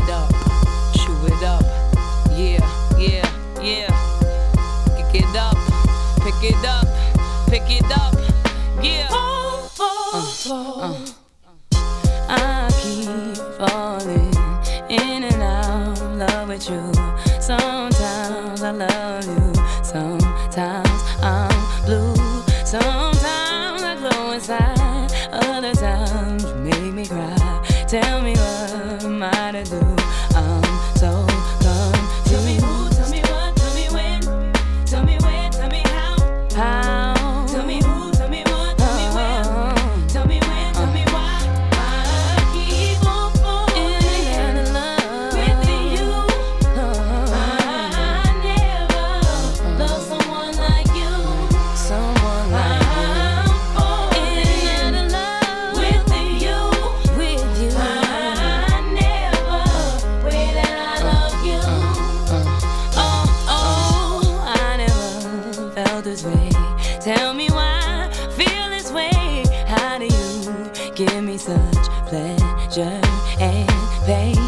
it up, chew it up. Yeah, yeah, yeah. Pick it up, pick it up, pick it up. Yeah. I keep falling in and out of love with you. Sometimes I love you, sometimes I'm blue, sometimes I glow inside, other times you make me cry. Tell me what am I to do? I'm so confused. Tell me who, tell me what, tell me when, tell me where, tell me how. Tell me who, tell me what, tell me when, tell me when, tell me why. I keep on falling in love with you. I never loved someone like you. Someone like you. I'm falling in love with you. With you. I never way that I love you. Oh, I never felt this way. Tell me why I feel this way. How do you give me such pleasure and pain?